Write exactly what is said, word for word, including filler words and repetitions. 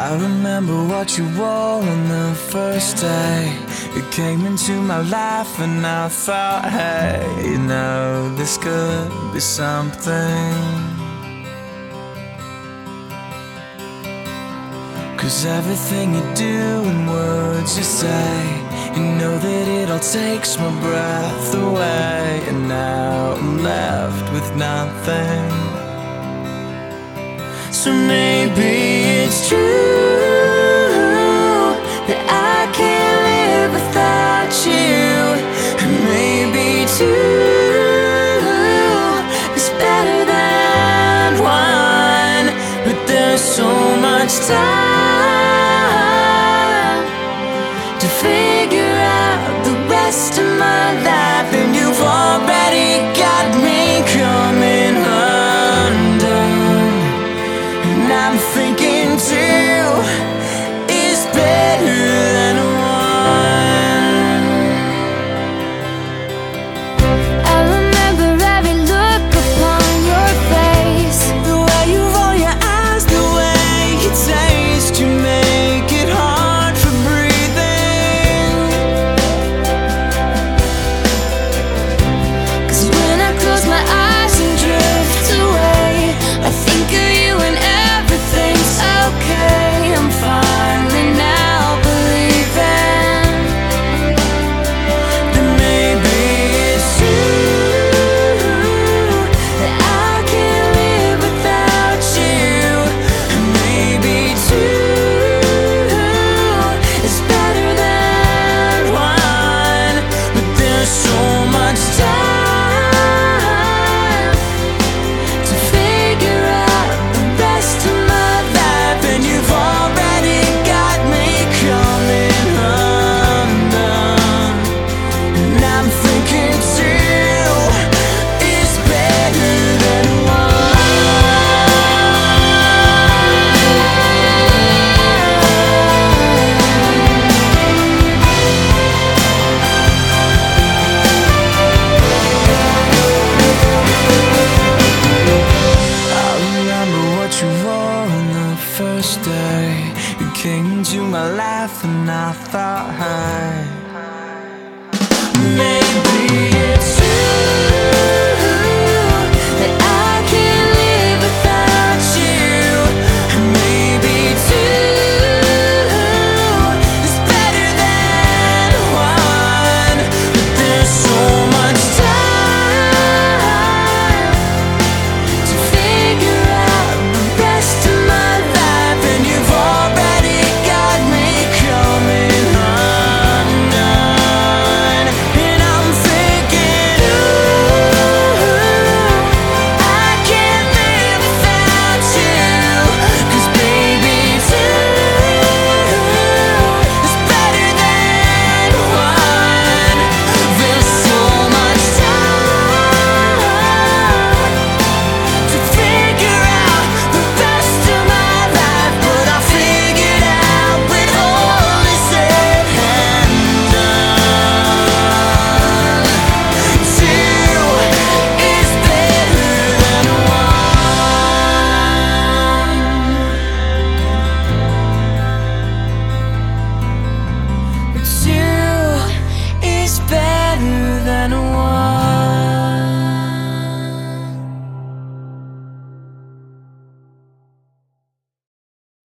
I remember what you wore on the first day. You came into my life and I thought, hey, you know, this could be something. 'Cause everything you do and words you say, you know that it all takes my breath away. And now I'm left with nothing. So maybe it's true that I can't live without you. And maybe two is better than one. But there's so much time to figure out the rest of my life, and you've already got me coming undone. And I'm thinking two is better than one. I remember every look upon your face, The way you roll your eyes, the way you taste, you make it hard for breathing. 'cause when I close my eyes and drift away, I think of you and everything's okay. I'm finally now believing Then maybe it's true that I can't live without you. And maybe two is better than one. But there's so much time to figure out the rest of my life, and you've already got me coming undone. And I'm thinking two is better than I remember what you wore on the first day. You came into my life and I thought, hey,